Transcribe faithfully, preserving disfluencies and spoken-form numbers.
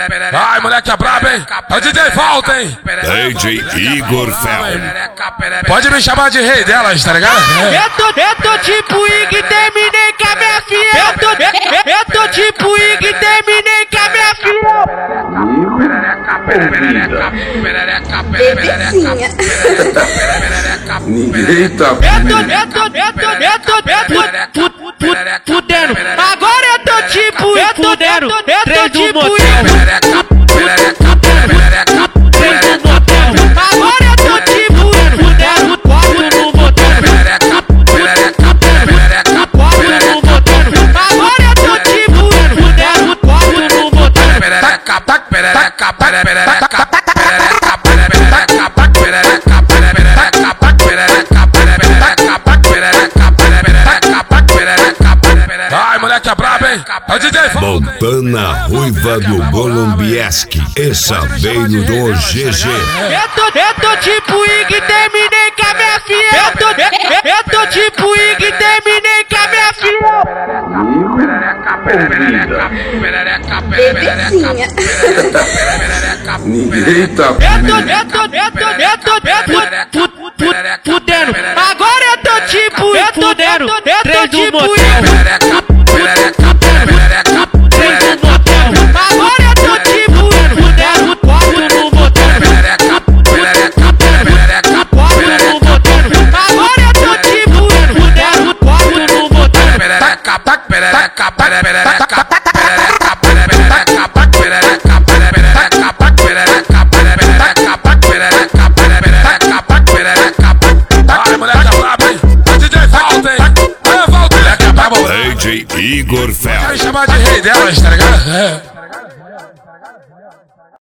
Ai, moleque é brabo, hein? É o D J Volta, hein? D J Igor Fel. Pode me chamar de rei delas, tá ligado? Eu tô, eu tô tipo Ig, terminei com a minha filha. Eu tô, eu, eu tô tipo Ig, terminei com a minha filha. Bebezinha. Ninguém tá Eu tô, eu tô, eu tô, eu tô, eu tô, fu- fu- fudendo. Agora eu tô tipo, eu tô fudendo. Eu tô tipo Ig. Agora eu tô tipo fudendo. Quarto no motel. Quarto no motel. Agora eu tô tipo fudendo. Quarto no motel. Ai, moleque é brabo, hein? É o D J Volta. Montana Ruiva do Golombieski. Essa veio do G G. Eu tô, eu tô tipo Ig, terminei com a minha filha. Eu tô, eu, eu tô tipo Ig, terminei com a minha filha. Bebezinha. Ninguém tá Eu tô, eu tô, eu tô, eu tô, eu tô, fu- fu- fudendo. Agora eu tô tipo, eu tô fudendo. Eu tô tipo Ig. Agora eu tô tipo fudendo. Quarto no motel. Quarto no motel. Agora eu tô tipo fudendo. Quarto no motel. Ai, moleque é brabo, hein? É o D J Volta, hein? É, Volta, moleque é brabo. D J Igor Fel. Pode me chamar de rei delas, tá ligado?